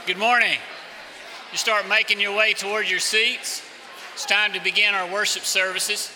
Good morning. You start making your way toward your seats. It's time to begin our worship services.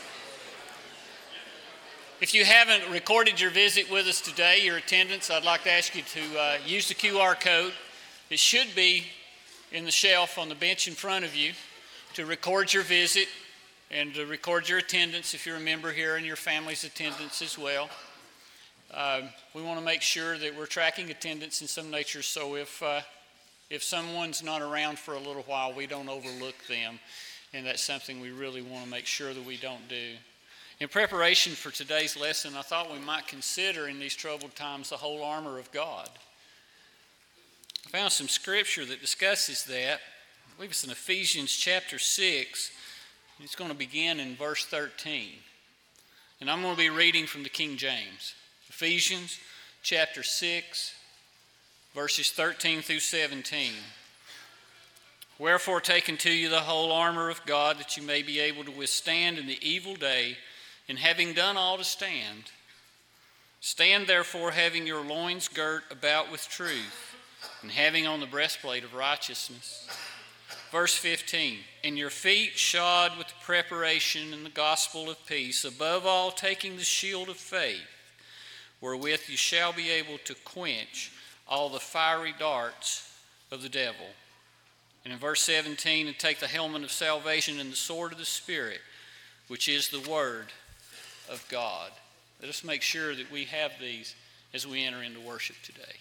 If you haven't recorded your visit with us today, your attendance, I'd like to ask you to use the QR code. It should be in the shelf on the bench in front of you to record your visit and to record your attendance if you're a member here and your family's attendance as well. We want to make sure that we're tracking attendance in some nature, so if someone's not around for a little while, we don't overlook them, and that's something we really want to make sure that we don't do. In preparation for today's lesson, I thought we might consider in these troubled times the whole armor of God. I found some scripture that discusses that. I believe it's in Ephesians chapter 6. It's going to begin in verse 13. And I'm going to be reading from the King James. Ephesians chapter 6, verses 13 through 17. Wherefore take unto you the whole armor of God, that you may be able to withstand in the evil day, and having done all to stand. Stand therefore, having your loins girt about with truth, and having on the breastplate of righteousness. Verse 15, and your feet shod with the preparation in the gospel of peace, above all taking the shield of faith, wherewith you shall be able to quench all the fiery darts of the devil. And in verse 17, and take the helmet of salvation and the sword of the Spirit, which is the word of God. Let us make sure that we have these as we enter into worship today.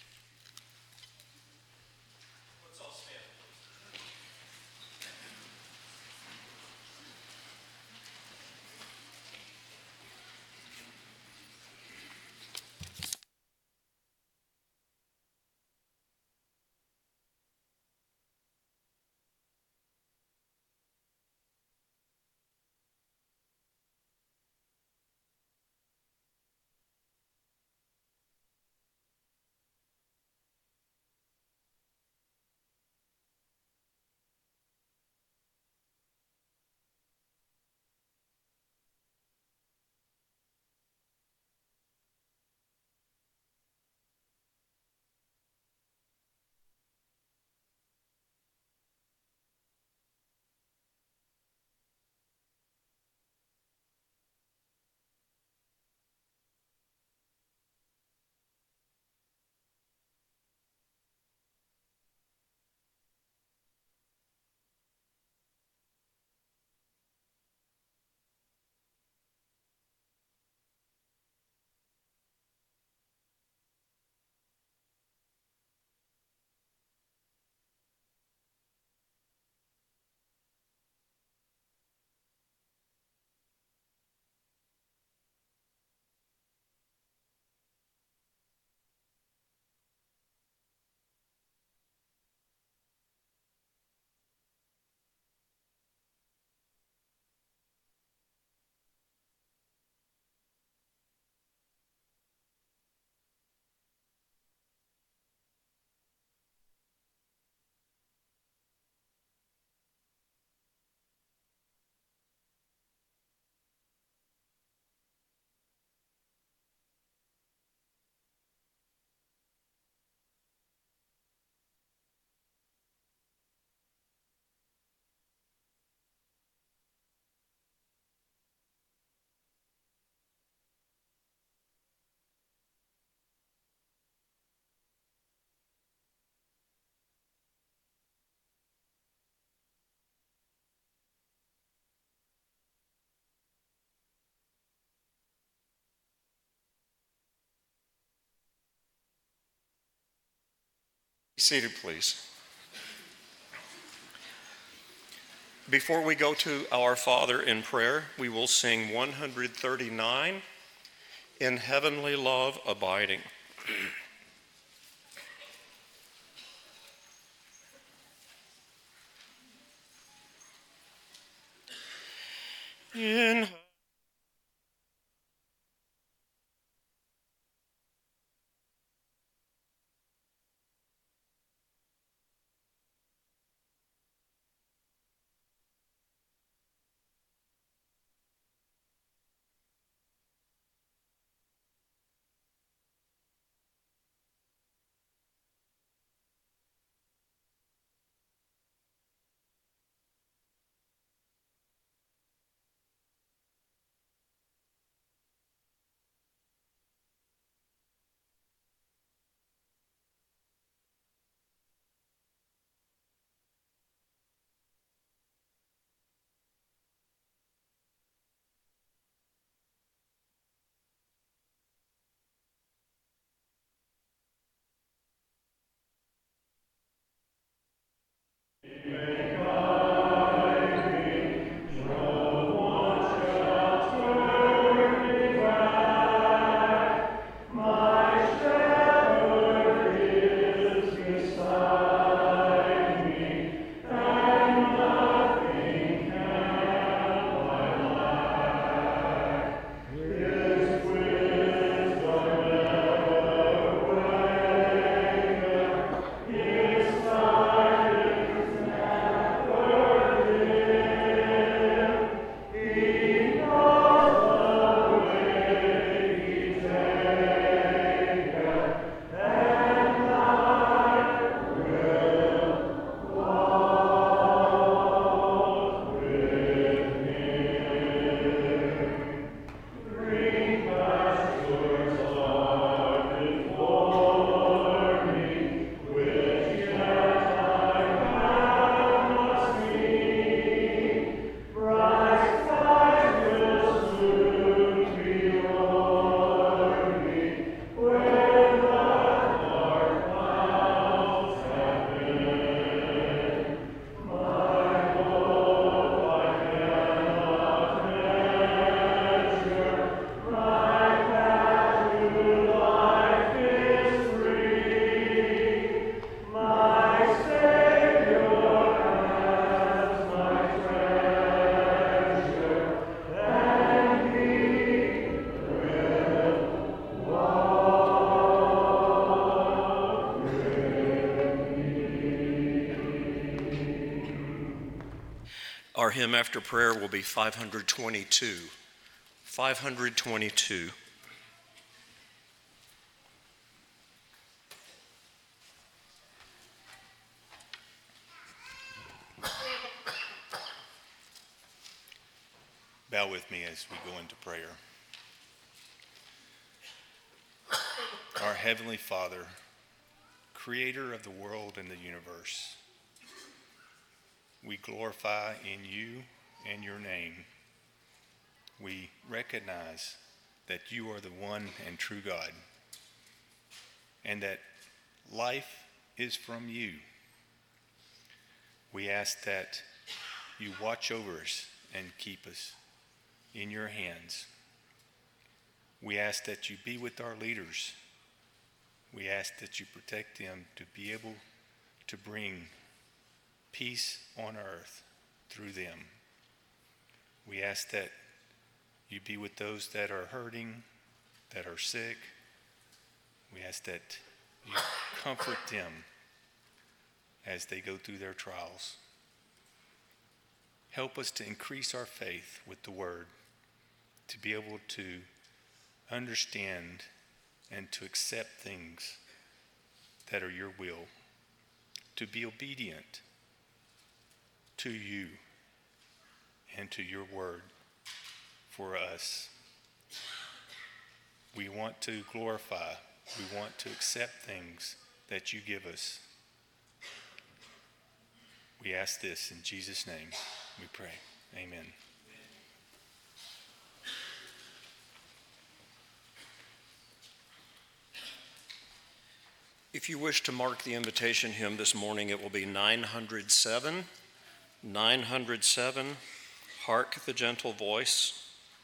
Be seated, please. Before we go to our Father in prayer, we will sing 139, In Heavenly Love Abiding. In hymn after prayer will be 522. 522. Bow with me as we go into prayer. Our Heavenly Father, Creator of the world and the universe, we glorify in you and your name. We recognize that you are the one and true God, and that life is from you. We ask that you watch over us and keep us in your hands. We ask that you be with our leaders. We ask that you protect them to be able to bring peace on earth through them. We ask that you be with those that are hurting, that are sick. We ask that you comfort them as they go through their trials. Help us to increase our faith with the word, to be able to understand and to accept things that are your will, to be obedient to you and to your word for us. We want to glorify, we want to accept things that you give us. We ask this in Jesus' name, we pray. Amen. If you wish to mark the invitation hymn this morning, it will be 907. 907, Hark the Gentle Voice.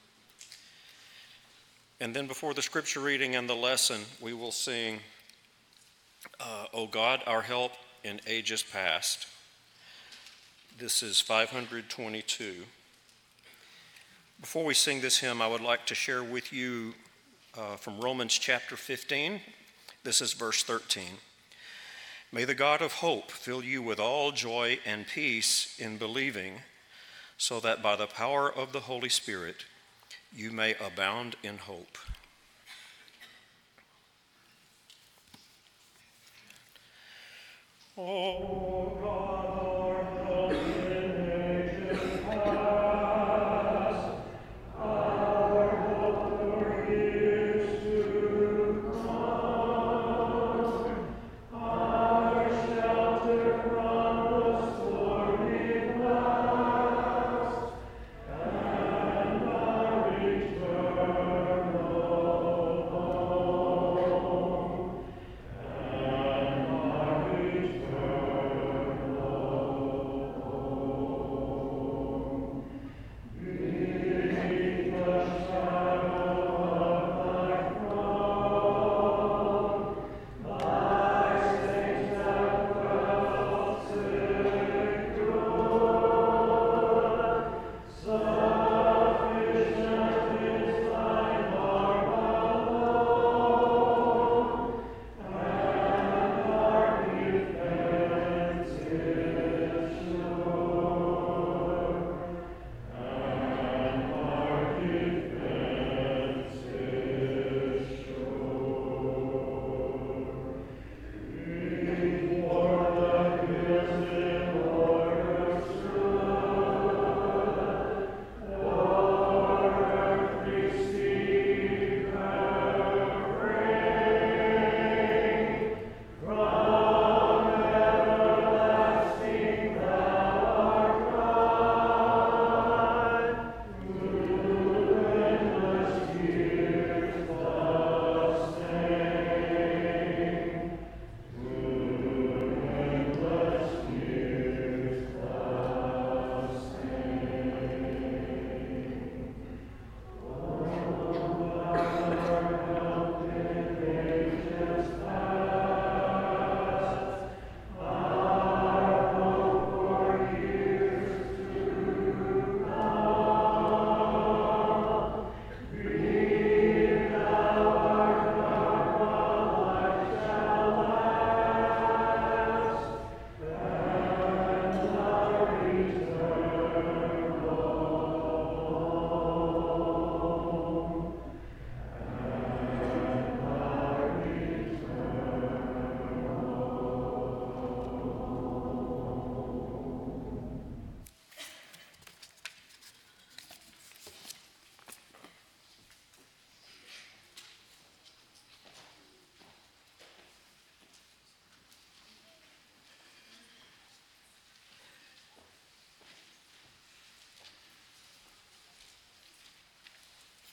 And then before the scripture reading and the lesson, we will sing, O God, our help in ages past. This is 522. Before we sing this hymn, I would like to share with you from Romans chapter 15. This is verse 13. May the God of hope fill you with all joy and peace in believing, so that by the power of the Holy Spirit you may abound in hope. Oh God, our help in ages past, our hope for years to come, our shelter from the stormy blast, and our eternal home, and our eternal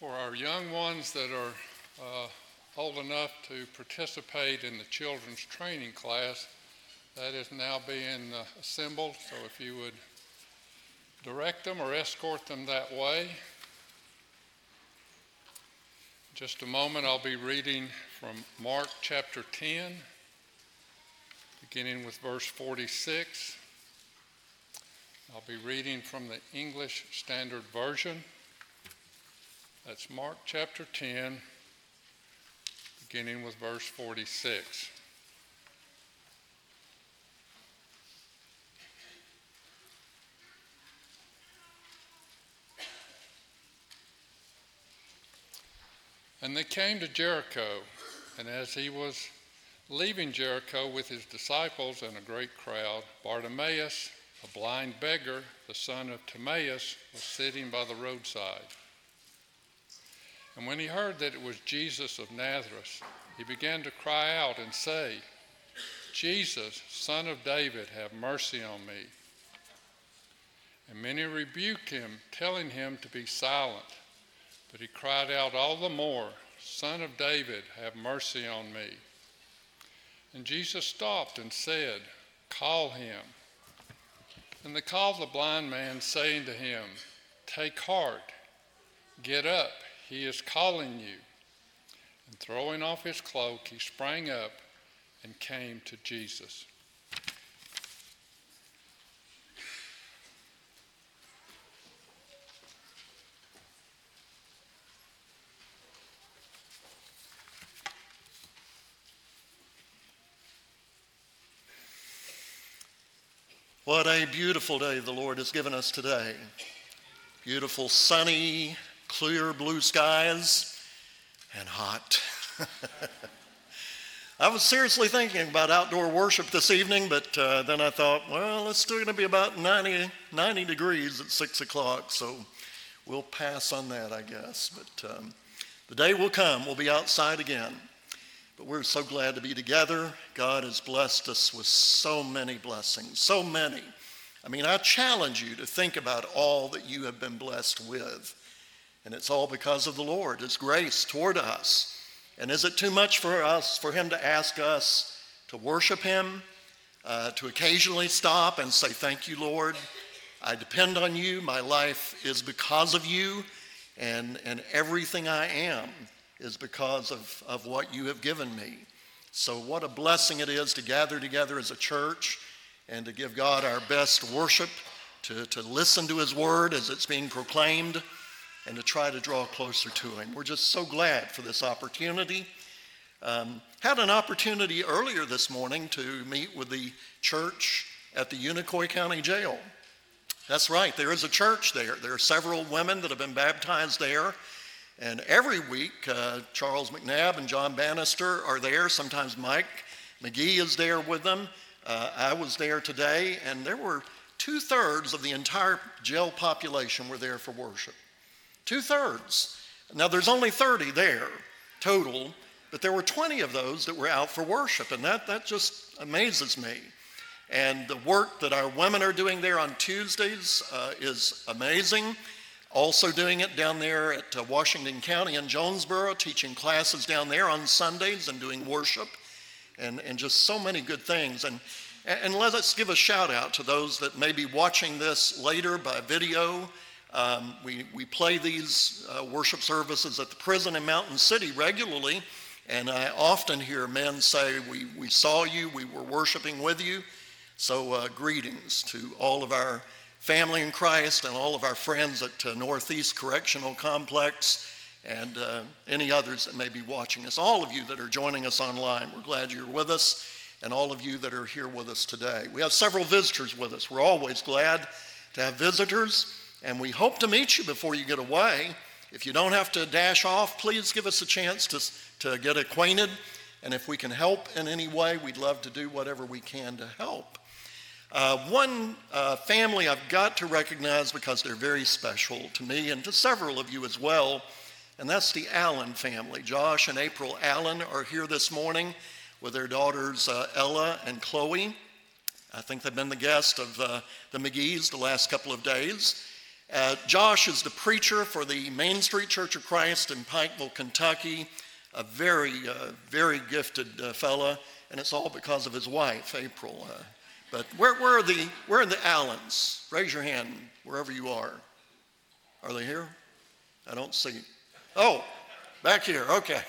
For our young ones that are old enough to participate in the children's training class, that is now being assembled. So if you would direct them or escort them that way. In just a moment, I'll be reading from Mark chapter 10, beginning with verse 46. I'll be reading from the English Standard Version. That's Mark chapter 10, beginning with verse 46. And they came to Jericho, and as he was leaving Jericho with his disciples and a great crowd, Bartimaeus, a blind beggar, the son of Timaeus, was sitting by the roadside. And when he heard that it was Jesus of Nazareth, he began to cry out and say, Jesus, Son of David, have mercy on me. And many rebuked him, telling him to be silent. But he cried out all the more, Son of David, have mercy on me. And Jesus stopped and said, Call him. And they called the blind man, saying to him, Take heart, get up, he is calling you. And throwing off his cloak, he sprang up and came to Jesus. What a beautiful day the Lord has given us today. Beautiful, sunny, clear blue skies, and hot. I was seriously thinking about outdoor worship this evening, but then I thought, well, it's still going to be about 90 degrees at 6 o'clock, so we'll pass on that, I guess. But the day will come, we'll be outside again. But we're so glad to be together. God has blessed us with so many blessings, so many. I mean, I challenge you to think about all that you have been blessed with. And it's all because of the Lord, His grace toward us. And is it too much for us, for Him to ask us to worship Him, to occasionally stop and say, thank you, Lord. I depend on you. My life is because of you. And everything I am is because of what you have given me. So what a blessing it is to gather together as a church and to give God our best worship, to listen to His word as it's being proclaimed, and to try to draw closer to Him. We're just so glad for this opportunity. Had an opportunity earlier this morning to meet with the church at the Unicoi County Jail. That's right, there is a church there. There are several women that have been baptized there. And every week, Charles McNabb and John Bannister are there. Sometimes Mike McGee is there with them. I was there today, and there were 2/3 of the entire jail population were there for worship. 2/3. Now, there's only 30 there total, but there were 20 of those that were out for worship, and that just amazes me. And the work that our women are doing there on Tuesdays is amazing. Also doing it down there at Washington County in Jonesboro, teaching classes down there on Sundays and doing worship, and just so many good things. And let us give a shout out to those that may be watching this later by video. We play these worship services at the prison in Mountain City regularly, and I often hear men say, we saw you, we were worshiping with you. So greetings to all of our family in Christ and all of our friends at Northeast Correctional Complex and any others that may be watching us. All of you that are joining us online, we're glad you're with us, and all of you that are here with us today. We have several visitors with us. We're always glad to have visitors, and we hope to meet you before you get away. If you don't have to dash off, please give us a chance to get acquainted, and if we can help in any way, we'd love to do whatever we can to help. One family I've got to recognize because they're very special to me and to several of you as well, and that's the Allen family. Josh and April Allen are here this morning with their daughters Ella and Chloe. I think they've been the guest of the McGees the last couple of days. Josh is the preacher for the Main Street Church of Christ in Pikeville, Kentucky. A very, very gifted fella, and it's all because of his wife, April. But where are the Allens? Raise your hand wherever you are. Are they here? I don't see. Oh, back here. Okay.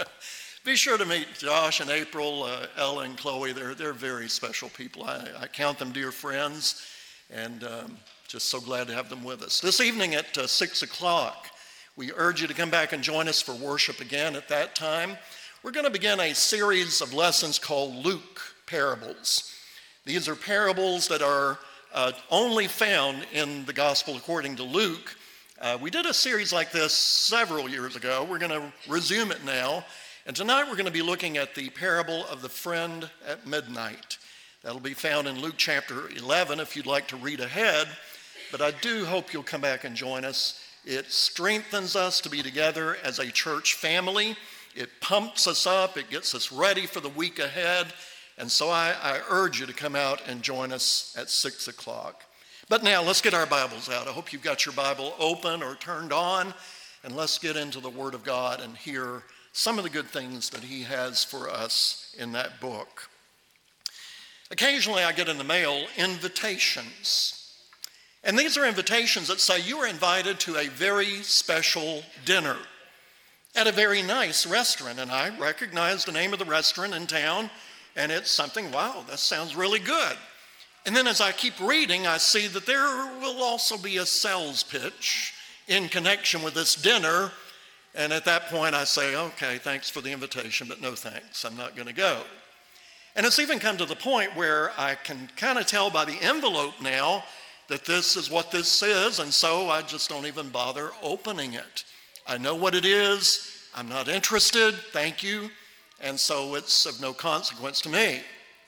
Be sure to meet Josh and April, Ella and Chloe. They're very special people. I count them dear friends, and just so glad to have them with us. This evening at 6 o'clock, we urge you to come back and join us for worship again at that time. We're going to begin a series of lessons called Luke Parables. These are parables that are only found in the Gospel according to Luke. We did a series like this several years ago. We're going to resume it now. And tonight we're going to be looking at the parable of the friend at midnight. That'll be found in Luke chapter 11 if you'd like to read ahead. But I do hope you'll come back and join us. It strengthens us to be together as a church family. It pumps us up. It gets us ready for the week ahead. And so I urge you to come out and join us at 6 o'clock. But now let's get our Bibles out. I hope you've got your Bible open or turned on. And let's get into the Word of God and hear some of the good things that He has for us in that book. Occasionally I get in the mail invitations. And these are invitations that say you are invited to a very special dinner at a very nice restaurant. And I recognize the name of the restaurant in town, and it's something, wow, that sounds really good. And then as I keep reading, I see that there will also be a sales pitch in connection with this dinner. And at that point I say, okay, thanks for the invitation, but no thanks, I'm not going to go. And it's even come to the point where I can kind of tell by the envelope now that this is what this is, and so I just don't even bother opening it. I know what it is, I'm not interested, thank you, and so it's of no consequence to me.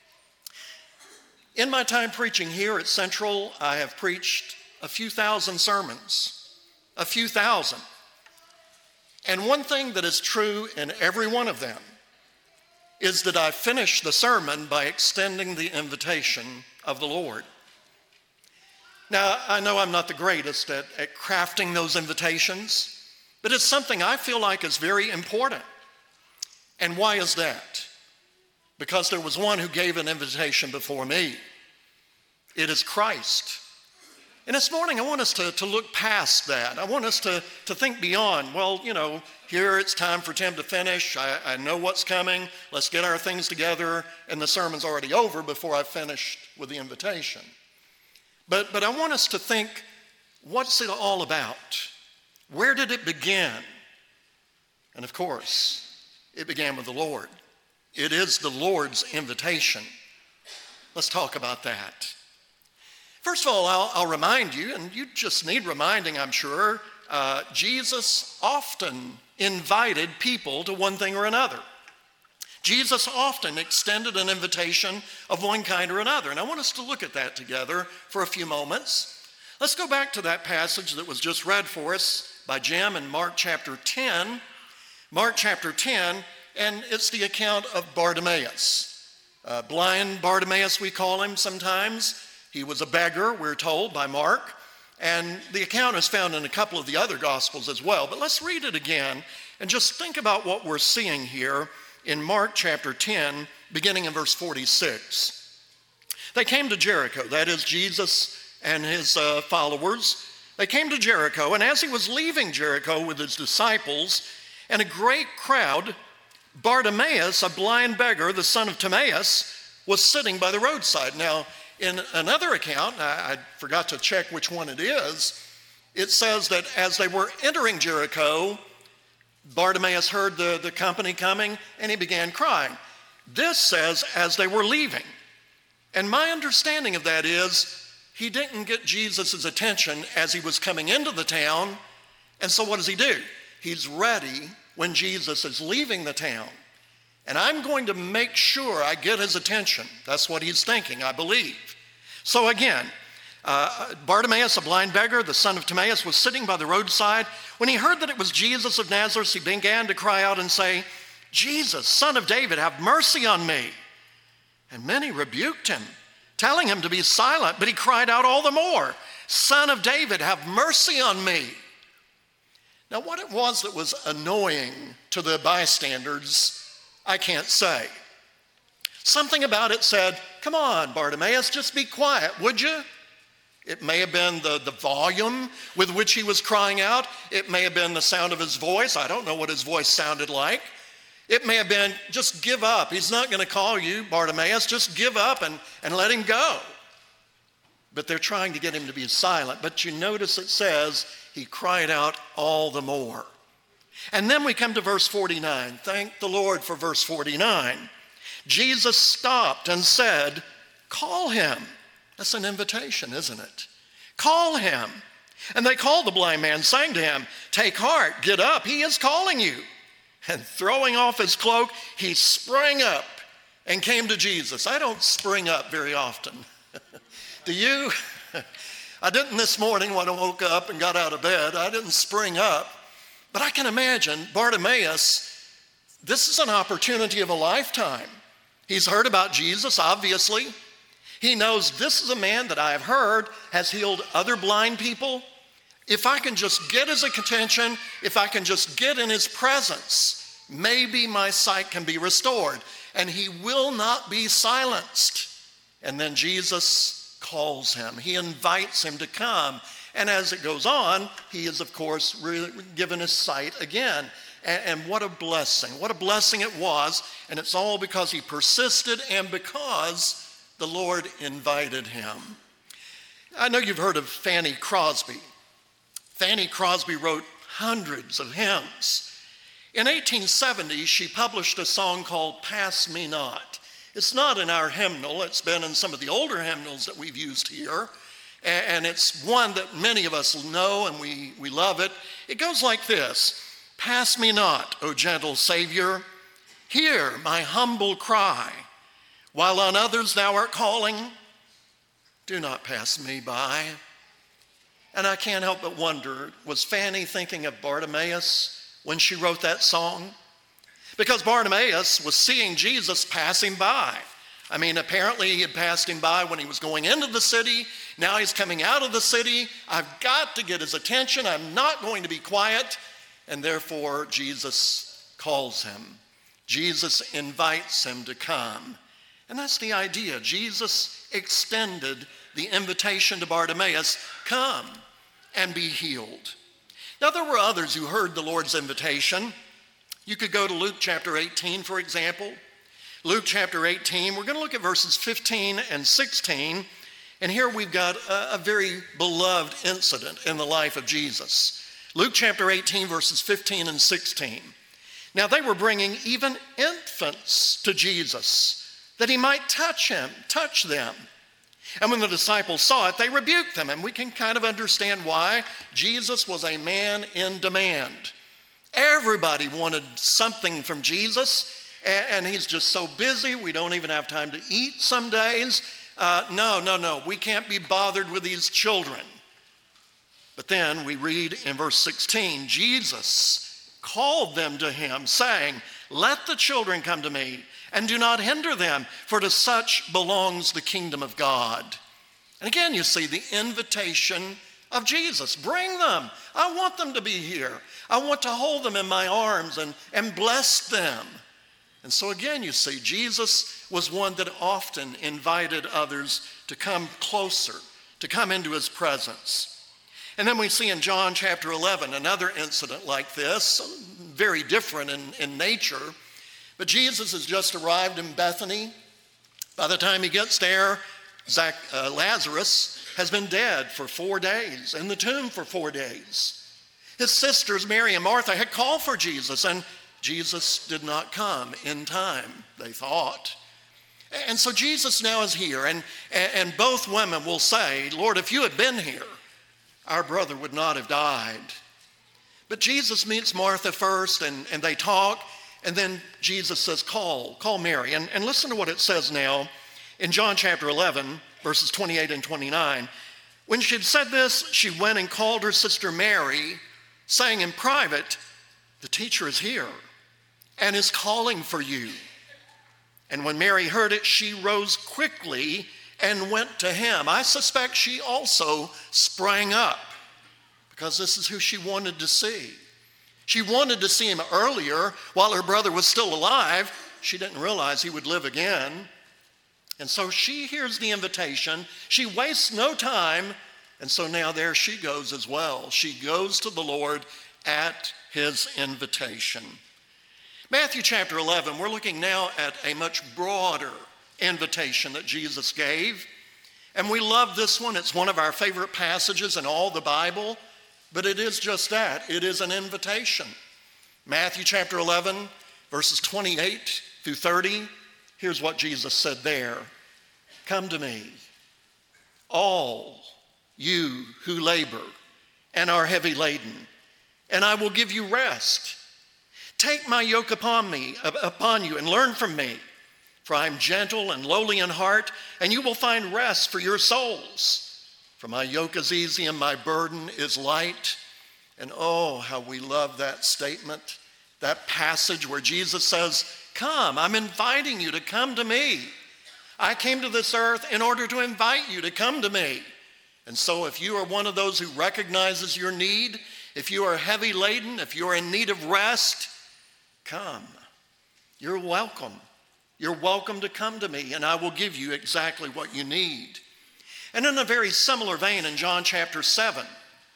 In my time preaching here at Central, I have preached a few thousand sermons, a few thousand. And one thing that is true in every one of them is that I finish the sermon by extending the invitation of the Lord. Now, I know I'm not the greatest at crafting those invitations, but it's something I feel like is very important. And why is that? Because there was one who gave an invitation before me. It is Christ. And this morning, I want us to look past that. I want us to think beyond, well, you know, here it's time for Tim to finish. I know what's coming. Let's get our things together. And the sermon's already over before I finished with the invitation. But I want us to think, what's it all about? Where did it begin? And of course, it began with the Lord. It is the Lord's invitation. Let's talk about that. First of all, I'll remind you, and you just need reminding, I'm sure, Jesus often invited people to one thing or another. Jesus often extended an invitation of one kind or another, and I want us to look at that together for a few moments. Let's go back to that passage that was just read for us by Jim in Mark chapter 10. Mark chapter 10, and it's the account of Bartimaeus. Blind Bartimaeus, we call him sometimes. He was a beggar, we're told, by Mark. And the account is found in a couple of the other Gospels as well. But let's read it again and just think about what we're seeing here in Mark chapter 10, beginning in verse 46. They came to Jericho, that is Jesus and his followers. They came to Jericho, and as he was leaving Jericho with his disciples and a great crowd, Bartimaeus, a blind beggar, the son of Timaeus, was sitting by the roadside. Now, in another account, I forgot to check which one it is, it says that as they were entering Jericho, Bartimaeus heard the company coming, and he began crying. This says, as they were leaving. And my understanding of that is, he didn't get Jesus' attention as he was coming into the town, and so what does he do? He's ready when Jesus is leaving the town. And I'm going to make sure I get his attention. That's what he's thinking, I believe. So again, Bartimaeus, a blind beggar, the son of Timaeus, was sitting by the roadside. When he heard that it was Jesus of Nazareth, he began to cry out and say, Jesus, son of David, have mercy on me. And many rebuked him, telling him to be silent, but he cried out all the more, Son of David, have mercy on me. Now, what it was that was annoying to the bystanders, I can't say. Something about it said, come on, Bartimaeus, just be quiet, would you? It may have been the volume with which he was crying out. It may have been the sound of his voice. I don't know what his voice sounded like. It may have been, just give up. He's not going to call you, Bartimaeus. Just give up and let him go. But they're trying to get him to be silent. But you notice it says he cried out all the more. And then we come to verse 49. Thank the Lord for verse 49. Jesus stopped and said, call him. That's an invitation, isn't it? Call him. And they called the blind man, saying to him, take heart, get up, he is calling you. And throwing off his cloak, he sprang up and came to Jesus. I don't spring up very often. Do you? I didn't this morning when I woke up and got out of bed. I didn't spring up. But I can imagine Bartimaeus, this is an opportunity of a lifetime. He's heard about Jesus, obviously. He knows this is a man that I have heard has healed other blind people. If I can just get his attention, if I can just get in his presence, maybe my sight can be restored. And he will not be silenced. And then Jesus calls him. He invites him to come. And as it goes on, he is, of course, given his sight again. And what a blessing. What a blessing it was. And it's all because he persisted and because the Lord invited him. I know you've heard of Fanny Crosby. Fanny Crosby wrote hundreds of hymns. In 1870, she published a song called Pass Me Not. It's not in our hymnal. It's been in some of the older hymnals that we've used here. And it's one that many of us know and we love it. It goes like this. Pass me not, O gentle Savior. Hear my humble cry. While on others thou art calling, do not pass me by. And I can't help but wonder, was Fanny thinking of Bartimaeus when she wrote that song? Because Bartimaeus was seeing Jesus passing by. I mean, apparently he had passed him by when he was going into the city. Now he's coming out of the city. I've got to get his attention. I'm not going to be quiet. And therefore, Jesus calls him. Jesus invites him to come. And that's the idea. Jesus extended the invitation to Bartimaeus, come and be healed. Now, there were others who heard the Lord's invitation. You could go to Luke chapter 18, for example. Luke chapter 18, we're going to look at verses 15 and 16. And here we've got a very beloved incident in the life of Jesus. Luke chapter 18, verses 15 and 16. Now, they were bringing even infants to Jesus that he might touch them. And when the disciples saw it, they rebuked them. And we can kind of understand why. Jesus was a man in demand. Everybody wanted something from Jesus, and he's just so busy, we don't even have time to eat some days. No, we can't be bothered with these children. But then we read in verse 16, Jesus called them to him, saying, let the children come to me, and do not hinder them, for to such belongs the kingdom of God. And again, you see the invitation of Jesus. Bring them. I want them to be here. I want to hold them in my arms and bless them. And so again, you see, Jesus was one that often invited others to come closer, to come into his presence. And then we see in John chapter 11 another incident like this, very different in nature. But Jesus has just arrived in Bethany. By the time he gets there, Lazarus has been dead for 4 days, in the tomb for 4 days. His sisters, Mary and Martha, had called for Jesus, and Jesus did not come in time, they thought. And so Jesus now is here, and both women will say, Lord, if you had been here, our brother would not have died. But Jesus meets Martha first, and they talk, and then Jesus says, call Mary. And listen to what it says now in John chapter 11, verses 28 and 29. When she had said this, she went and called her sister Mary, saying in private, the teacher is here and is calling for you. And when Mary heard it, she rose quickly and went to him. I suspect she also sprang up because this is who she wanted to see. She wanted to see him earlier while her brother was still alive. She didn't realize he would live again. And so she hears the invitation. She wastes no time. And so now there she goes as well. She goes to the Lord at his invitation. Matthew chapter 11, we're looking now at a much broader invitation that Jesus gave. And we love this one. It's one of our favorite passages in all the Bible. But it is just that. It is an invitation. Matthew chapter 11, verses 28 through 30. Here's what Jesus said there. Come to me, all you who labor and are heavy laden, and I will give you rest. Take my yoke upon you and learn from me, for I am gentle and lowly in heart, and you will find rest for your souls. For my yoke is easy and my burden is light. And oh, how we love that statement, that passage where Jesus says, come, I'm inviting you to come to me. I came to this earth in order to invite you to come to me. And so if you are one of those who recognizes your need, if you are heavy laden, if you are in need of rest, come. You're welcome. You're welcome to come to me, and I will give you exactly what you need. And in a very similar vein in John chapter 7,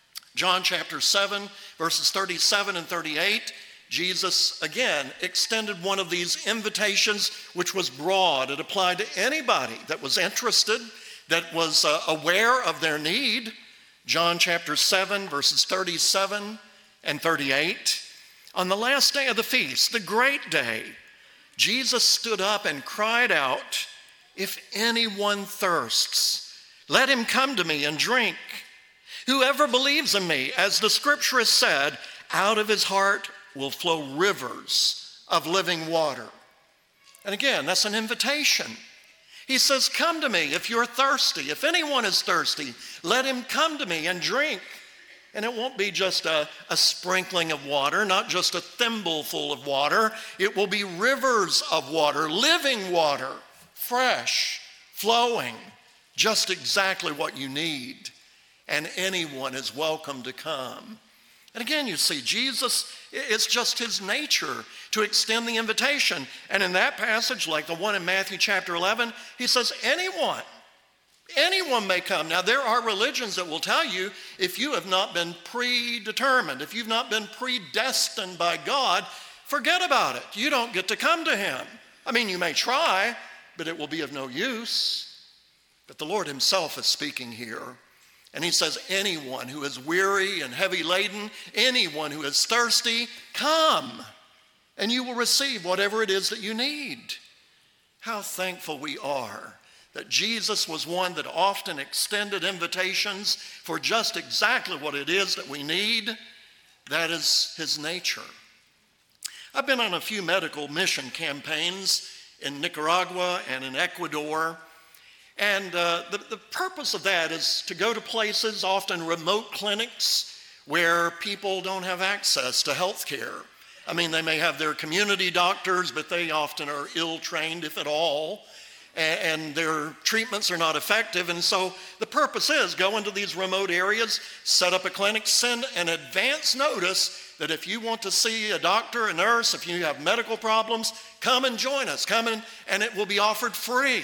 verses 37 and 38, Jesus again extended one of these invitations which was broad. It applied to anybody that was interested, that was aware of their need. John chapter 7, verses 37 and 38. On the last day of the feast, the great day, Jesus stood up and cried out, if anyone thirsts, let him come to me and drink. Whoever believes in me, as the scripture has said, out of his heart will flow rivers of living water. And again, that's an invitation. He says, come to me if you're thirsty. If anyone is thirsty, let him come to me and drink. And it won't be just a sprinkling of water, not just a thimbleful of water. It will be rivers of water, living water, fresh, flowing, just exactly what you need. And anyone is welcome to come. And again, you see, Jesus, it's just his nature to extend the invitation. And in that passage, like the one in Matthew chapter 11, he says, anyone may come. Now, there are religions that will tell you if you have not been predetermined, if you've not been predestined by God, forget about it. You don't get to come to him. I mean, you may try, but it will be of no use. But the Lord himself is speaking here. And he says, anyone who is weary and heavy laden, anyone who is thirsty, come, and you will receive whatever it is that you need. How thankful we are that Jesus was one that often extended invitations for just exactly what it is that we need. That is his nature. I've been on a few medical mission campaigns in Nicaragua and in Ecuador. And the purpose of that is to go to places, often remote clinics, where people don't have access to health care. I mean, they may have their community doctors, but they often are ill-trained, if at all, and their treatments are not effective. And so the purpose is go into these remote areas, set up a clinic, send an advance notice that if you want to see a doctor, a nurse, if you have medical problems, come and join us, come in, and it will be offered free.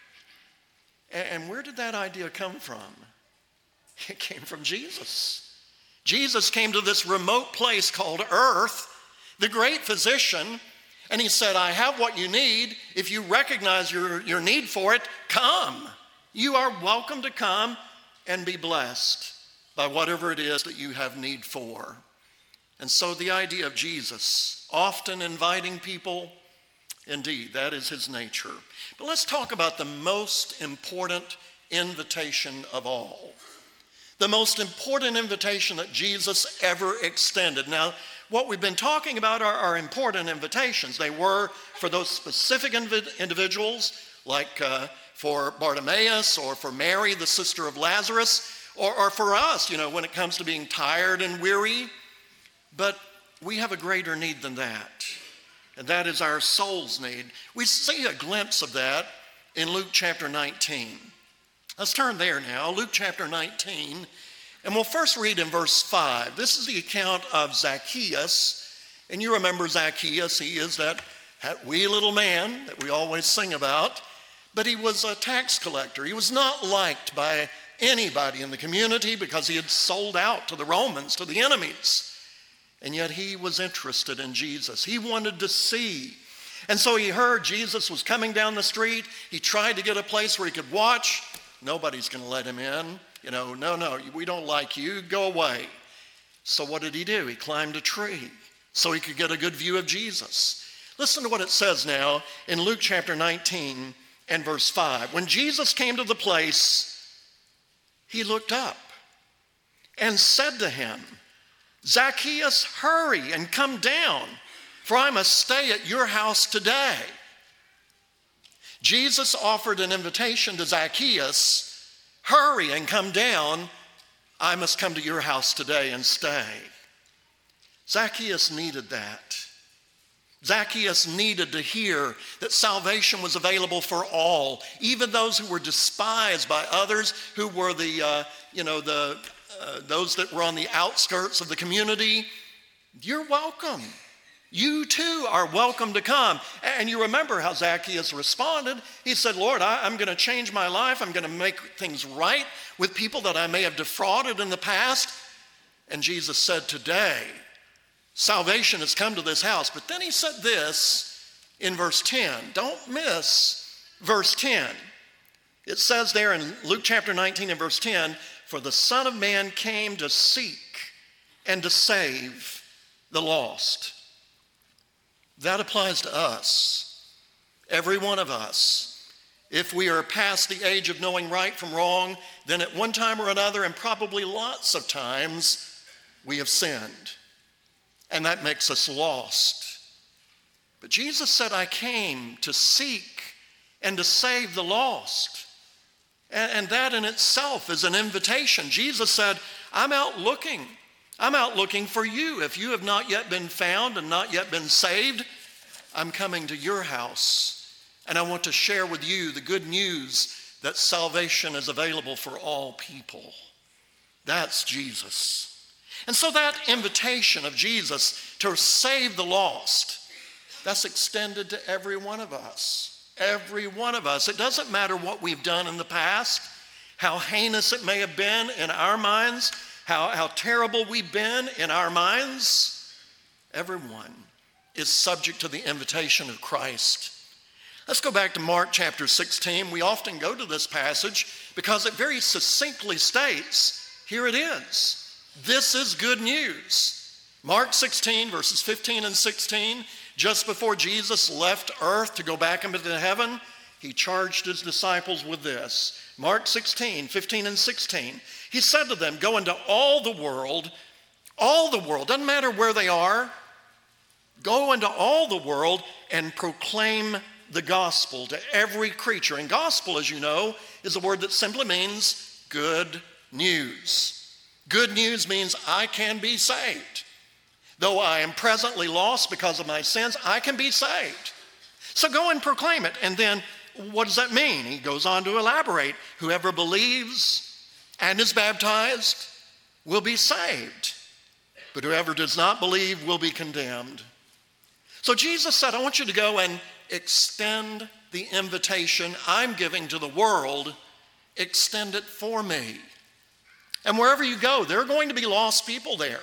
And where did that idea come from? It came from Jesus. Jesus came to this remote place called Earth, the great physician, and he said, I have what you need. If you recognize your need for it, come. You are welcome to come and be blessed by whatever it is that you have need for. And so the idea of Jesus, often inviting people, indeed, that is his nature. But let's talk about the most important invitation of all. The most important invitation that Jesus ever extended. Now, what we've been talking about are important invitations. They were for those specific individuals, like for Bartimaeus or for Mary, the sister of Lazarus, or for us, when it comes to being tired and weary. But we have a greater need than that. And that is our soul's need. We see a glimpse of that in Luke chapter 19. Let's turn there now, Luke chapter 19, and we'll first read in verse 5. This is the account of Zacchaeus, and you remember Zacchaeus. He is that wee little man that we always sing about, but he was a tax collector. He was not liked by anybody in the community because he had sold out to the Romans, to the enemies, and yet he was interested in Jesus. He wanted to see. And so he heard Jesus was coming down the street. He tried to get a place where he could watch. Nobody's going to let him in. No, we don't like you. Go away. So what did he do? He climbed a tree so he could get a good view of Jesus. Listen to what it says now in Luke chapter 19 and verse 5. When Jesus came to the place, he looked up and said to him, Zacchaeus, hurry and come down, for I must stay at your house today. Jesus offered an invitation to Zacchaeus, hurry and come down, I must come to your house today and stay. Zacchaeus needed that. Zacchaeus needed to hear that salvation was available for all, even those who were despised by others, who were those that were on the outskirts of the community. You're welcome. You too are welcome to come. And you remember how Zacchaeus responded. He said, Lord, I'm going to change my life. I'm going to make things right with people that I may have defrauded in the past. And Jesus said, today, salvation has come to this house. But then he said this in verse 10. Don't miss verse 10. It says there in Luke chapter 19 and verse 10, for the Son of Man came to seek and to save the lost. That applies to us, every one of us. If we are past the age of knowing right from wrong, then at one time or another, and probably lots of times, we have sinned. And that makes us lost. But Jesus said, I came to seek and to save the lost. And that in itself is an invitation. Jesus said, I'm out looking. I'm out looking for you. If you have not yet been found and not yet been saved, I'm coming to your house. And I want to share with you the good news that salvation is available for all people. That's Jesus. And so that invitation of Jesus to save the lost, that's extended to every one of us. Every one of us. It doesn't matter what we've done in the past, how heinous it may have been in our minds, how terrible we've been in our minds. Everyone is subject to the invitation of Christ. Let's go back to Mark chapter 16. We often go to this passage because it very succinctly states, here it is. This is good news. Mark 16, verses 15 and 16, just before Jesus left earth to go back into heaven, he charged his disciples with this. Mark 16, 15 and 16. He said to them, go into all the world, doesn't matter where they are, go into all the world and proclaim the gospel to every creature. And gospel, as you know, is a word that simply means good news. Good news means I can be saved. Though I am presently lost because of my sins, I can be saved. So go and proclaim it. And then what does that mean? He goes on to elaborate. Whoever believes and is baptized will be saved. But whoever does not believe will be condemned. So Jesus said, I want you to go and extend the invitation I'm giving to the world. Extend it for me. And wherever you go, there are going to be lost people there.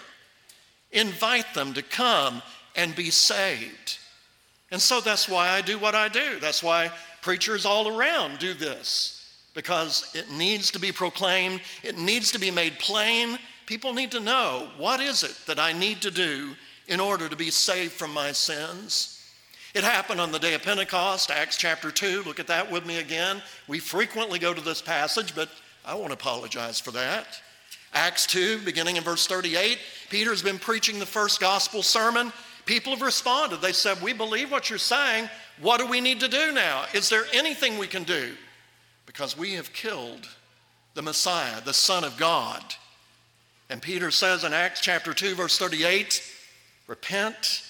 Invite them to come and be saved. And so that's why I do what I do. That's why preachers all around do this, because it needs to be proclaimed. It needs to be made plain. People need to know, what is it that I need to do in order to be saved from my sins? It happened on the day of Pentecost, Acts chapter 2. Look at that with me again. We frequently go to this passage, but I won't apologize for that. Acts 2, beginning in verse 38, Peter's been preaching the first gospel sermon. People have responded. They said, we believe what you're saying. What do we need to do now? Is there anything we can do? Because we have killed the Messiah, the Son of God. And Peter says in Acts chapter 2, verse 38, repent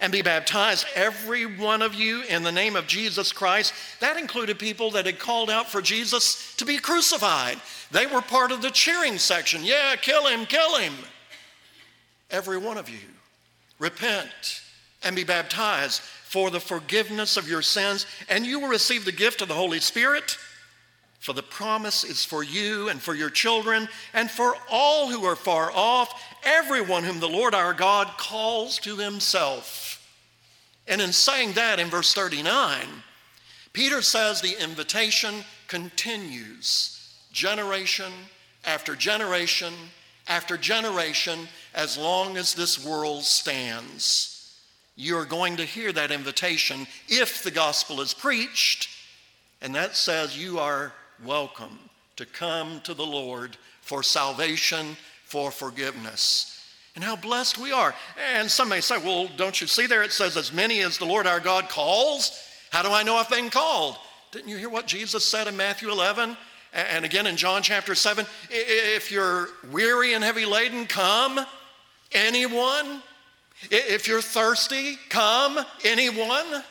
and be baptized, every one of you, in the name of Jesus Christ. That included people that had called out for Jesus to be crucified. They were part of the cheering section. Yeah, kill him, kill him. Every one of you, repent and be baptized for the forgiveness of your sins, and you will receive the gift of the Holy Spirit. For the promise is for you and for your children and for all who are far off, everyone whom the Lord our God calls to himself. And in saying that, in verse 39, Peter says the invitation continues generation after generation after generation, as long as this world stands. You're going to hear that invitation if the gospel is preached, and that says you are welcome to come to the Lord for salvation, for forgiveness. And how blessed we are. And some may say, well, don't you see there it says, as many as the Lord our God calls? How do I know I've been called? Didn't you hear what Jesus said in Matthew 11? And again in John chapter 7, if you're weary and heavy laden, come. Anyone? If you're thirsty, come. Anyone?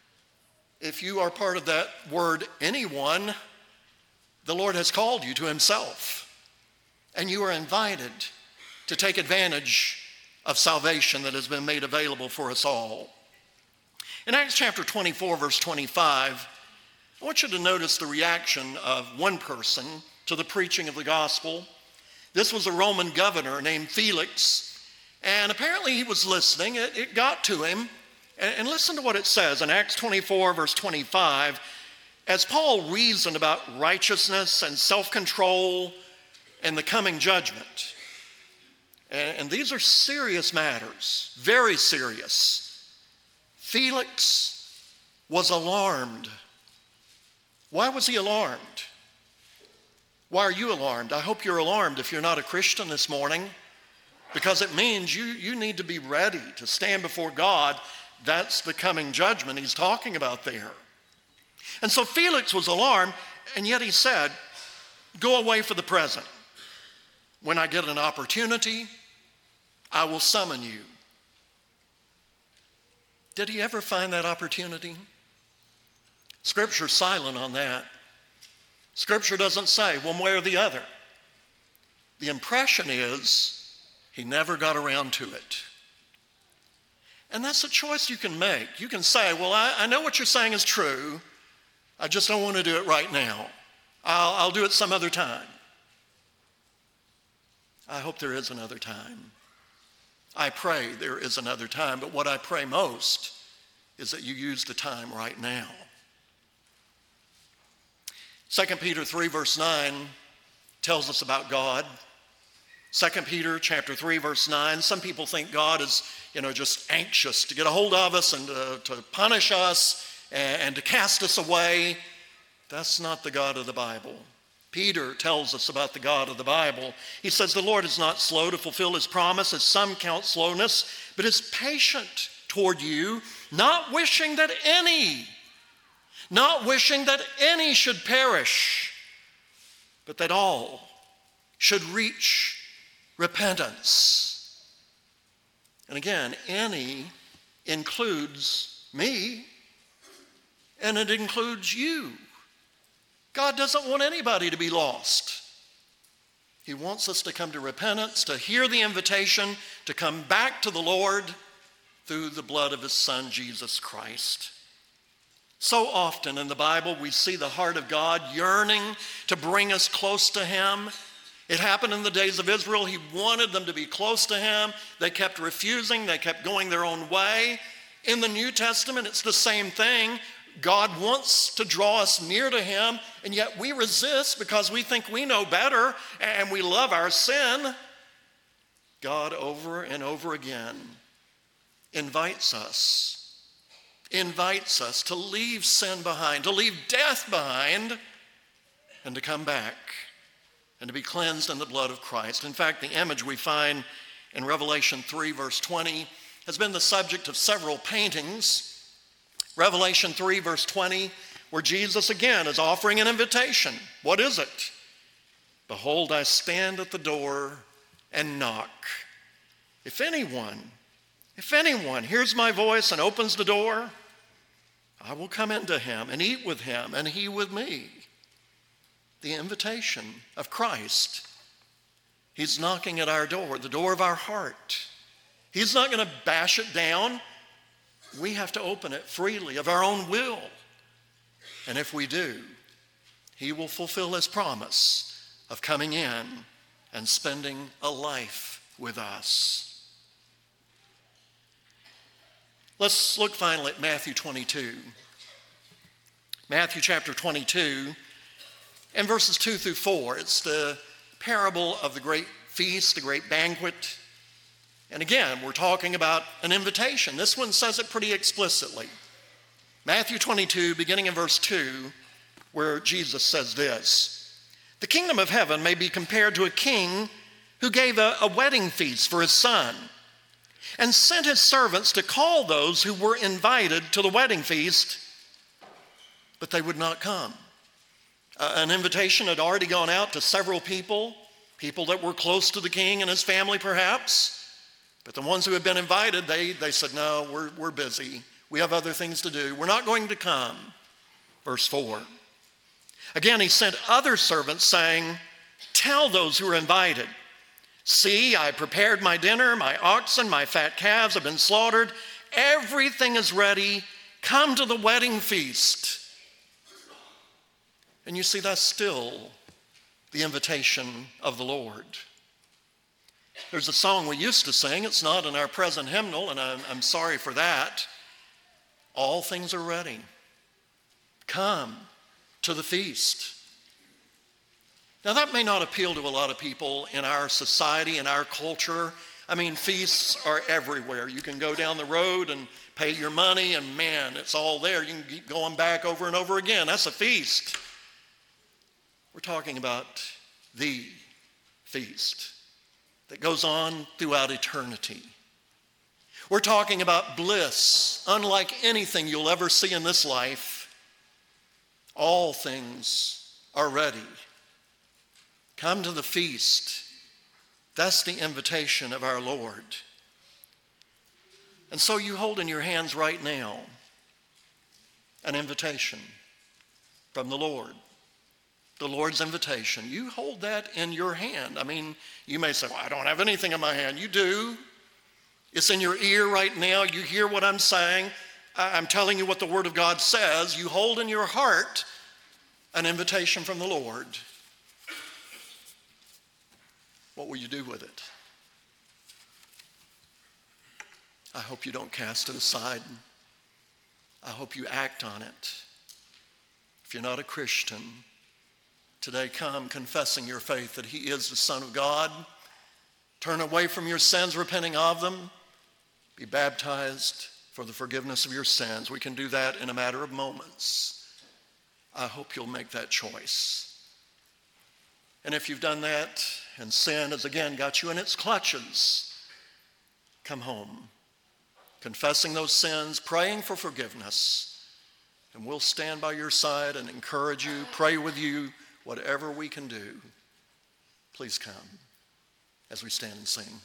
If you are part of that word, anyone, the Lord has called you to himself, and you are invited to take advantage of salvation that has been made available for us all. In Acts chapter 24, verse 25, I want you to notice the reaction of one person to the preaching of the gospel. This was a Roman governor named Felix, and apparently he was listening. It got to him. And listen to what it says in Acts 24, verse 25. As Paul reasoned about righteousness and self-control and the coming judgment, and these are serious matters, very serious, Felix was alarmed. Why was he alarmed? Why are you alarmed? I hope you're alarmed if you're not a Christian this morning, because it means you need to be ready to stand before God. That's the coming judgment he's talking about there. And so Felix was alarmed, and yet he said, go away for the present. When I get an opportunity, I will summon you. Did he ever find that opportunity? Scripture's silent on that. Scripture doesn't say one way or the other. The impression is he never got around to it. And that's a choice you can make. You can say, well, I know what you're saying is true. I just don't want to do it right now. I'll do it some other time. I hope there is another time. I pray there is another time, but what I pray most is that you use the time right now. 2 Peter 3 verse 9 tells us about God. 2 Peter chapter 3 verse 9, some people think God is, just anxious to get a hold of us and to punish us and to cast us away. That's not the God of the Bible. Peter tells us about the God of the Bible. He says, the Lord is not slow to fulfill his promise, as some count slowness, but is patient toward you, not wishing that any should perish, but that all should reach repentance. And again, any includes me, and it includes you. God doesn't want anybody to be lost. He wants us to come to repentance, to hear the invitation, to come back to the Lord through the blood of his Son, Jesus Christ. So often in the Bible, we see the heart of God yearning to bring us close to him. It happened in the days of Israel. He wanted them to be close to him. They kept refusing. They kept going their own way. In the New Testament, it's the same thing. God wants to draw us near to him, and yet we resist because we think we know better and we love our sin. God over and over again invites us to leave sin behind, to leave death behind, and to come back and to be cleansed in the blood of Christ. In fact, the image we find in Revelation 3 verse 20 has been the subject of several paintings. Revelation 3 verse 20, where Jesus again is offering an invitation. What is it? Behold, I stand at the door and knock. If anyone If anyone hears my voice and opens the door, I will come into him and eat with him and he with me. The invitation of Christ. He's knocking at our door, the door of our heart. He's not going to bash it down. We have to open it freely of our own will. And if we do, he will fulfill his promise of coming in and spending a life with us. Let's look finally at Matthew 22. Matthew chapter 22 and verses 2 through 4. It's the parable of the great feast, the great banquet. And again, we're talking about an invitation. This one says it pretty explicitly. Matthew 22, beginning in verse 2, where Jesus says this: "The kingdom of heaven may be compared to a king who gave a wedding feast for his son, and sent his servants to call those who were invited to the wedding feast, but they would not come." An invitation had already gone out to several people that were close to the king and his family perhaps. But the ones who had been invited, they said, "No, we're busy. We have other things to do. We're not going to come." Verse 4. Again, he sent other servants saying, "Tell those who are invited, see, I prepared my dinner, my oxen, my fat calves have been slaughtered. Everything is ready. Come to the wedding feast." And you see, that's still the invitation of the Lord. There's a song we used to sing. It's not in our present hymnal, and I'm sorry for that. All things are ready. Come to the feast. Now, that may not appeal to a lot of people in our society, in our culture. I mean, feasts are everywhere. You can go down the road and pay your money, and man, it's all there. You can keep going back over and over again. That's a feast. We're talking about the feast that goes on throughout eternity. We're talking about bliss, unlike anything you'll ever see in this life. All things are ready. Come to the feast. That's the invitation of our Lord. And so you hold in your hands right now an invitation from the Lord. The Lord's invitation. You hold that in your hand. I mean, you may say, "Well, I don't have anything in my hand." You do. It's in your ear right now. You hear what I'm saying. I'm telling you what the Word of God says. You hold in your heart an invitation from the Lord. What will you do with it? I hope you don't cast it aside. I hope you act on it. If you're not a Christian, today come confessing your faith that he is the Son of God. Turn away from your sins, repenting of them. Be baptized for the forgiveness of your sins. We can do that in a matter of moments. I hope you'll make that choice. And if you've done that and sin has again got you in its clutches, come home, confessing those sins, praying for forgiveness, and we'll stand by your side and encourage you, pray with you, whatever we can do. Please come as we stand and sing.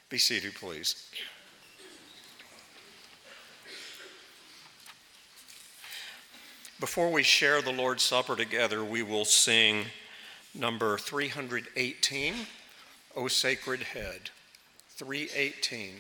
Be seated, please. Before we share the Lord's Supper together, we will sing number 318, O Sacred Head. 318.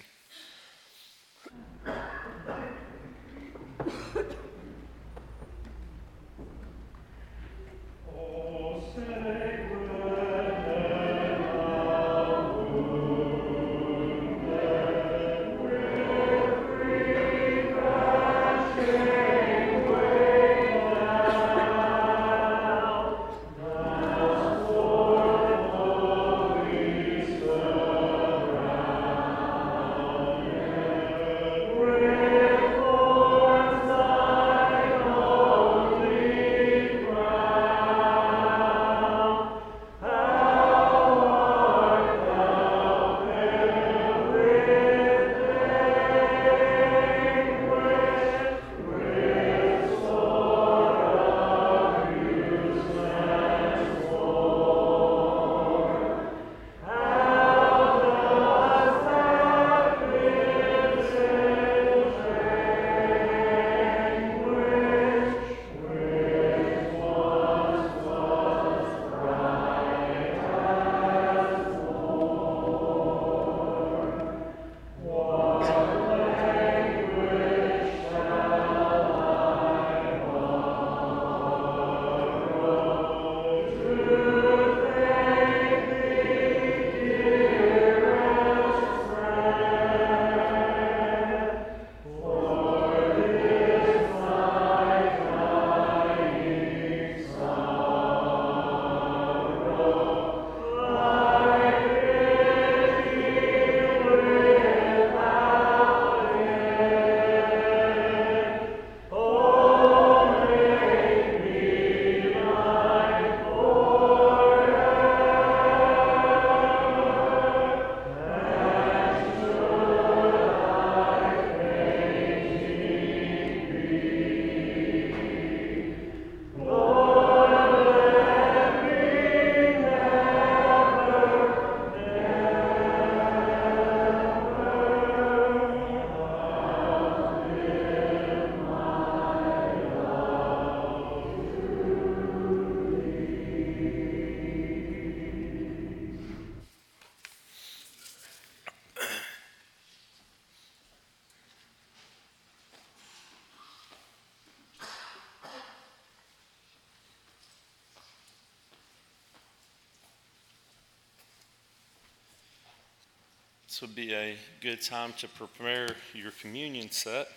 This would be a good time to prepare your communion set.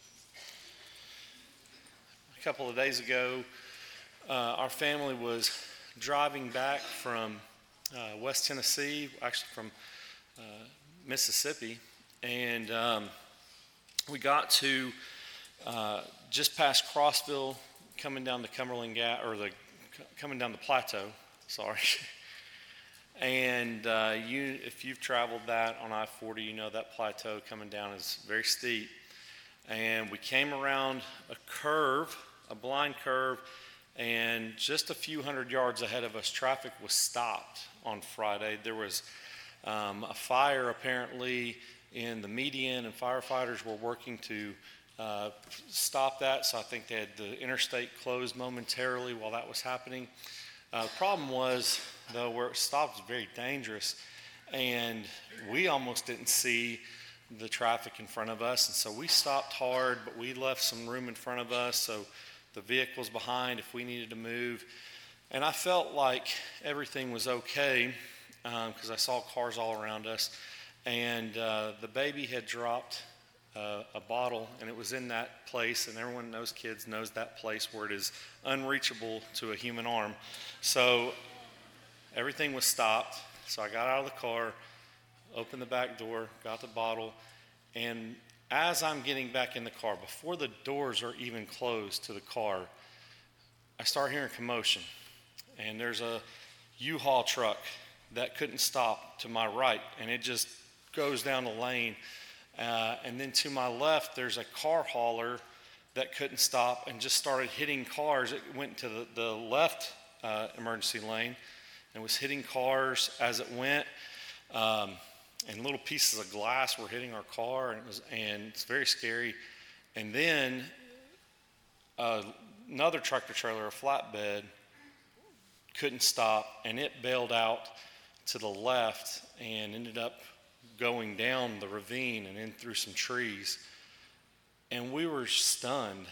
A couple of days ago, our family was driving back from West Tennessee, actually from Mississippi, and we got to just past Crossville, coming down the Cumberland Gap, coming down the Plateau. Sorry. And if you've traveled that on I-40, you know that plateau coming down is very steep. And we came around a curve, a blind curve, and just a few hundred yards ahead of us, traffic was stopped on Friday. There was a fire apparently in the median, and firefighters were working to stop that. So I think they had the interstate closed momentarily while that was happening. The problem was, though, where it stopped was very dangerous, and we almost didn't see the traffic in front of us, and so we stopped hard, but we left some room in front of us so the vehicles behind if we needed to move. And I felt like everything was okay because I saw cars all around us, and the baby had dropped a bottle, and it was in that place, and everyone knows, kids knows that place where it is unreachable to a human arm. So everything was stopped. So I got out of the car, opened the back door, got the bottle, and as I'm getting back in the car, before the doors are even closed to the car, I start hearing commotion. And there's a U-Haul truck that couldn't stop to my right, and it just goes down the lane. And then to my left, there's a car hauler that couldn't stop and just started hitting cars. It went to the left emergency lane and was hitting cars as it went. and little pieces of glass were hitting our car, and it's very scary. And then another tractor trailer, a flatbed, couldn't stop, and it bailed out to the left and ended up going down the ravine and in through some trees. And we were stunned.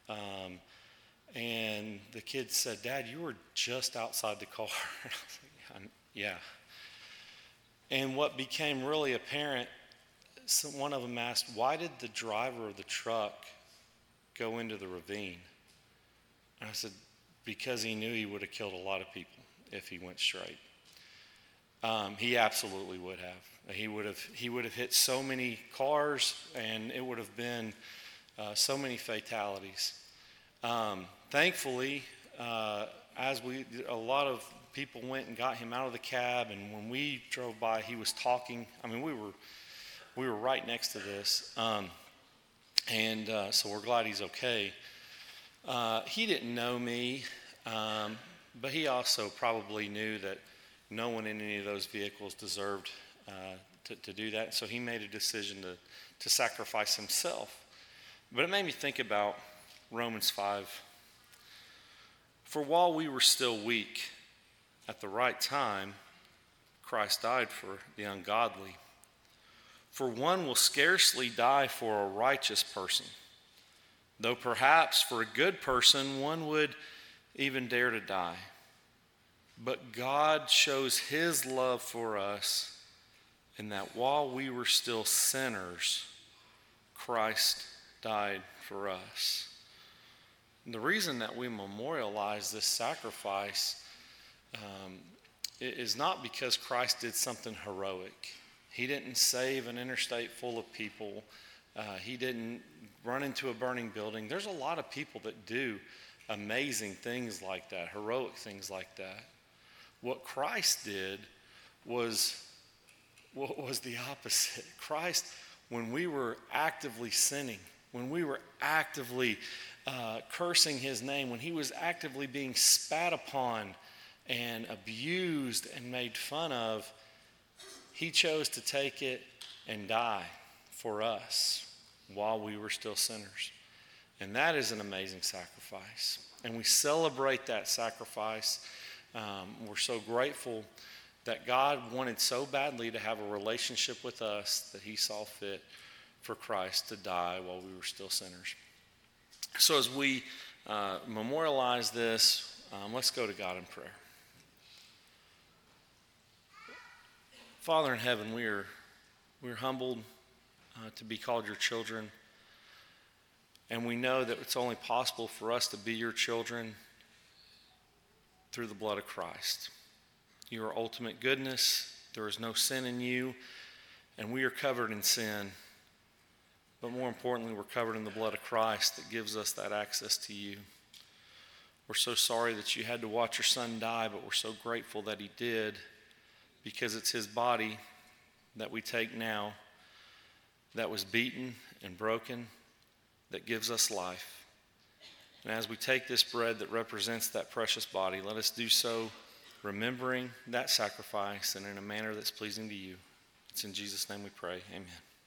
And the kid said, "Dad, you were just outside the car." I was like, "Yeah." And what became really apparent, one of them asked, "Why did the driver of the truck go into the ravine?" And I said, "Because he knew he would have killed a lot of people if he went straight." He absolutely would have. He would have hit so many cars, and it would have been so many fatalities. Thankfully, a lot of people went and got him out of the cab, and when we drove by, he was talking. I mean, we were right next to this, so we're glad he's okay. He didn't know me, but he also probably knew that no one in any of those vehicles deserved to do that. So he made a decision to sacrifice himself. But it made me think about Romans 5. For while we were still weak, at the right time, Christ died for the ungodly. For one will scarcely die for a righteous person, though perhaps for a good person one would even dare to die. But God shows his love for us in that while we were still sinners, Christ died for us. And the reason that we memorialize this sacrifice is not because Christ did something heroic. He didn't save an interstate full of people. He didn't run into a burning building. There's a lot of people that do amazing things like that, heroic things like that. What Christ did was the opposite. Christ, when we were actively sinning, when we were actively cursing his name, when he was actively being spat upon and abused and made fun of, he chose to take it and die for us while we were still sinners. And that is an amazing sacrifice. And we celebrate that sacrifice. We're so grateful that God wanted so badly to have a relationship with us that he saw fit for Christ to die while we were still sinners. So as we memorialize this, let's go to God in prayer. Father in heaven, we're humbled to be called your children. And we know that it's only possible for us to be your children through the blood of Christ. You are ultimate goodness. There is no sin in you, and we are covered in sin. But more importantly, we're covered in the blood of Christ that gives us that access to you. We're so sorry that you had to watch your son die, but we're so grateful that he did, because it's his body that we take now that was beaten and broken that gives us life. And as we take this bread that represents that precious body, let us do so remembering that sacrifice and in a manner that's pleasing to you. It's in Jesus' name we pray. Amen.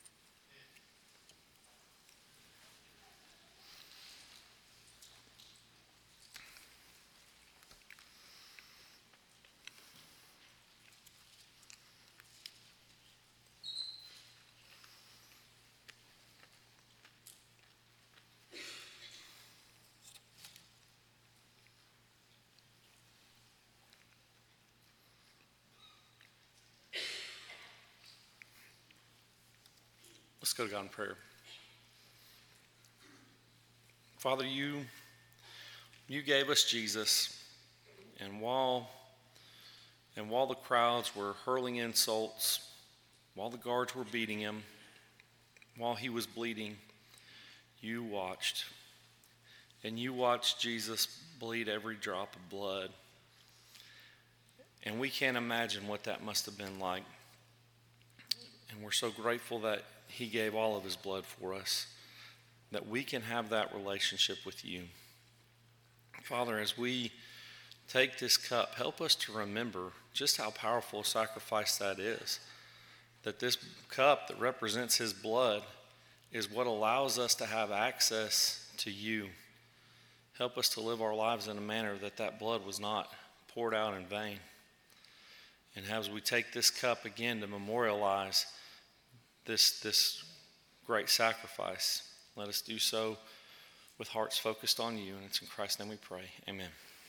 Let's go to God in prayer. Father, you gave us Jesus, and while the crowds were hurling insults, while the guards were beating him, while he was bleeding, you watched. And you watched Jesus bleed every drop of blood. And we can't imagine what that must have been like. And we're so grateful that he gave all of his blood for us, that we can have that relationship with you. Father, as we take this cup, help us to remember just how powerful a sacrifice that is. that this cup that represents his blood is what allows us to have access to you. Help us to live our lives in a manner that that blood was not poured out in vain. And as we take this cup again to memorialize this great sacrifice, let us do so with hearts focused on you. And it's in Christ's name we pray. Amen.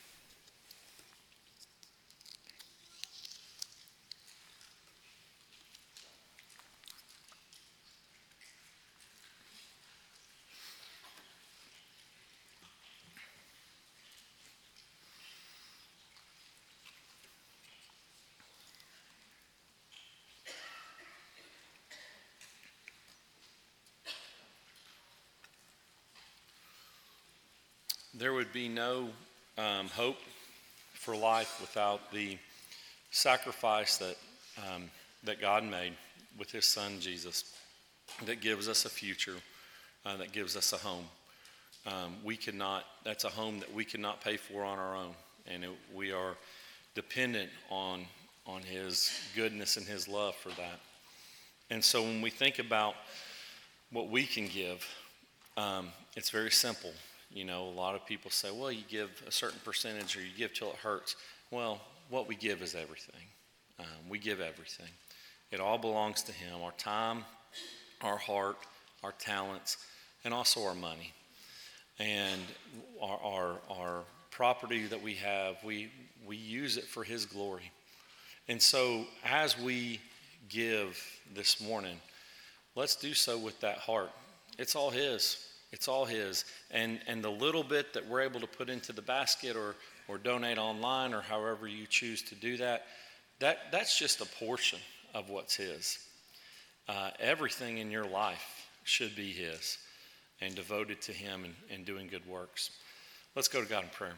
There would be no hope for life without the sacrifice that God made with his son Jesus, that gives us a future, that gives us a home. That's a home that we cannot pay for on our own, and we are dependent on his goodness and his love for that. And so when we think about what we can give, it's very simple. You know, a lot of people say, well, you give a certain percentage or you give till it hurts. Well, what we give is everything. We give everything. It all belongs to him, our time, our heart, our talents, and also our money. And our property that we have, we use it for his glory. And so as we give this morning, let's do so with that heart. It's all his. It's all his. And the little bit that we're able to put into the basket or donate online or however you choose to do that's just a portion of what's his. Everything in your life should be his and devoted to him and doing good works. Let's go to God in prayer.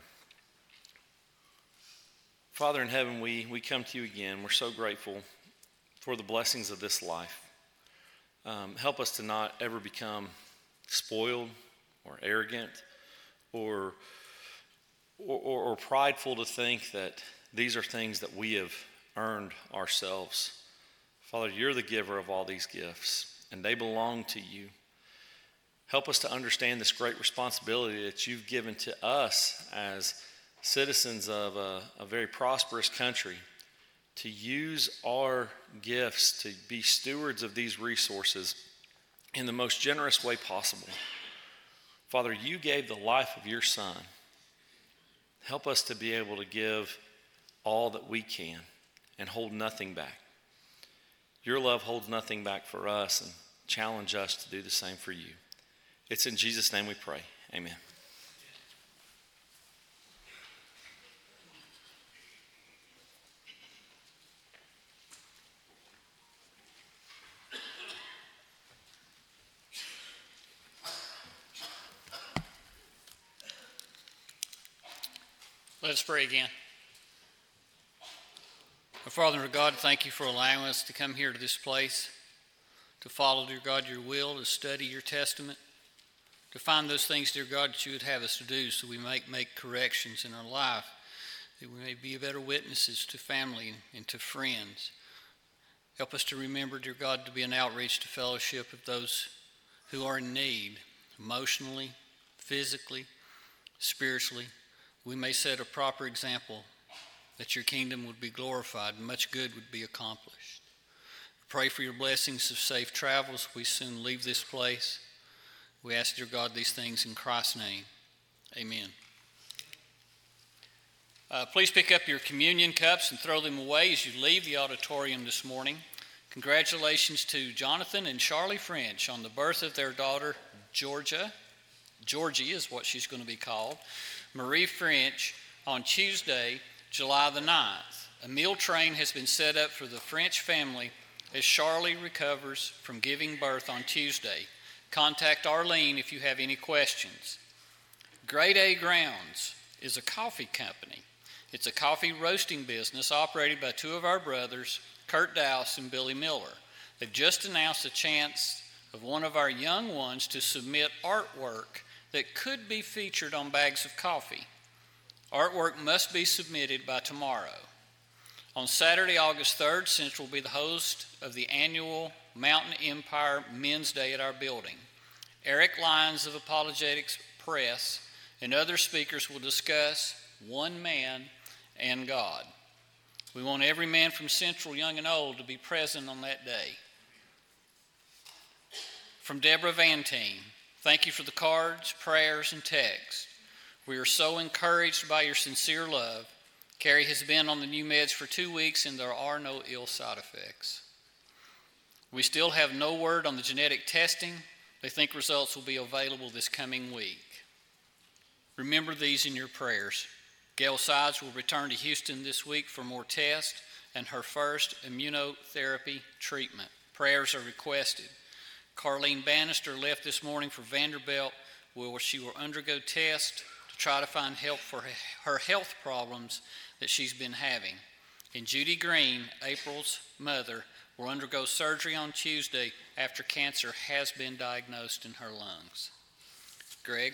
Father in heaven, we come to you again. We're so grateful for the blessings of this life. Help us to not ever become spoiled or arrogant or prideful to think that these are things that we have earned ourselves. Father, you're the giver of all these gifts, and they belong to you. Help us to understand this great responsibility that you've given to us as citizens of a very prosperous country, to use our gifts to be stewards of these resources in the most generous way possible. Father, you gave the life of your son. Help us to be able to give all that we can and hold nothing back. Your love holds nothing back for us, and challenge us to do the same for you. It's in Jesus' name we pray. Amen. Let us pray again. Our Father and God, thank you for allowing us to come here to this place, to follow, dear God, your will, to study your testament, to find those things, dear God, that you would have us to do so we might make corrections in our life, that we may be better witnesses to family and to friends. Help us to remember, dear God, to be an outreach to fellowship of those who are in need, emotionally, physically, spiritually. We may set a proper example that your kingdom would be glorified and much good would be accomplished. Pray for your blessings of safe travels. We soon leave this place. We ask, dear God, these things in Christ's name. Amen. Please pick up your communion cups and throw them away as you leave the auditorium this morning. Congratulations to Jonathan and Charlie French on the birth of their daughter, Georgie is what she's going to be called, Marie French, on Tuesday, July the 9th. A meal train has been set up for the French family as Charlie recovers from giving birth on Tuesday. Contact Arlene if you have any questions. Grade A Grounds is a coffee company. It's a coffee roasting business operated by two of our brothers, Kurt Dowse and Billy Miller. They've just announced a chance of one of our young ones to submit artwork that could be featured on bags of coffee. Artwork must be submitted by tomorrow. On Saturday, August 3rd, Central will be the host of the annual Mountain Empire Men's Day at our building. Eric Lyons of Apologetics Press and other speakers will discuss one man and God. We want every man from Central, young and old, to be present on that day. From Deborah Vantine, thank you for the cards, prayers, and texts. We are so encouraged by your sincere love. Carrie has been on the new meds for 2 weeks, and there are no ill side effects. We still have no word on the genetic testing. They think results will be available this coming week. Remember these in your prayers. Gail Sides will return to Houston this week for more tests and her first immunotherapy treatment. Prayers are requested. Carlene Bannister left this morning for Vanderbilt, where she will undergo tests to try to find help for her health problems that she's been having. And Judy Green, April's mother, will undergo surgery on Tuesday after cancer has been diagnosed in her lungs. Greg?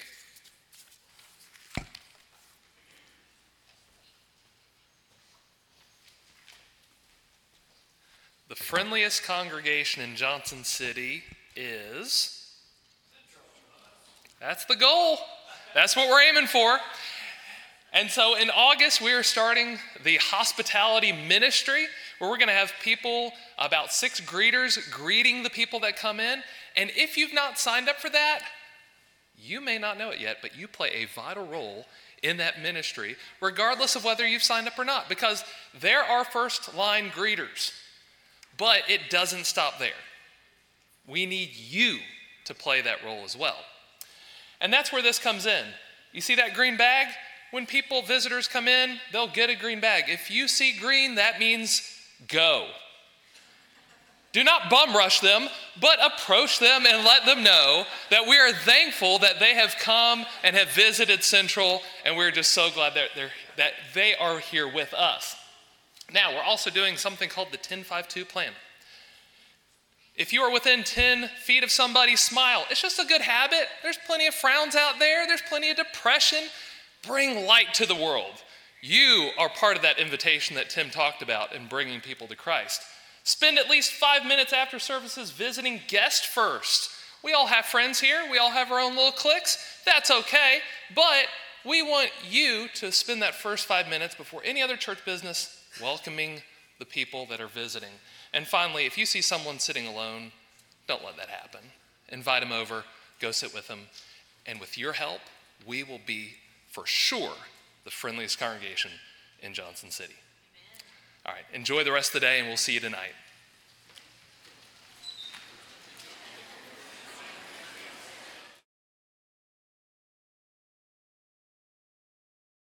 The friendliest congregation in Johnson City is... That's the goal. That's what we're aiming for. And so in August, we are starting the hospitality ministry, where we're going to have people, about 6 greeters, greeting the people that come in. And if you've not signed up for that, you may not know it yet, but you play a vital role in that ministry, regardless of whether you've signed up or not, because they're our first-line greeters. But it doesn't stop there. We need you to play that role as well. And that's where this comes in. You see that green bag? When visitors come in, they'll get a green bag. If you see green, that means go. Do not bum rush them, but approach them and let them know that we are thankful that they have come and have visited Central, and we're just so glad that they are here with us. Now, we're also doing something called the 10-5-2 plan. If you are within 10 feet of somebody, smile. It's just a good habit. There's plenty of frowns out there. There's plenty of depression. Bring light to the world. You are part of that invitation that Tim talked about in bringing people to Christ. Spend at least 5 minutes after services visiting guest first. We all have friends here. We all have our own little cliques. That's okay. But we want you to spend that first 5 minutes before any other church business welcoming the people that are visiting. And finally, if you see someone sitting alone, don't let that happen. Invite them over, go sit with them, and with your help, we will be, for sure, the friendliest congregation in Johnson City. All right, enjoy the rest of the day, and we'll see you tonight.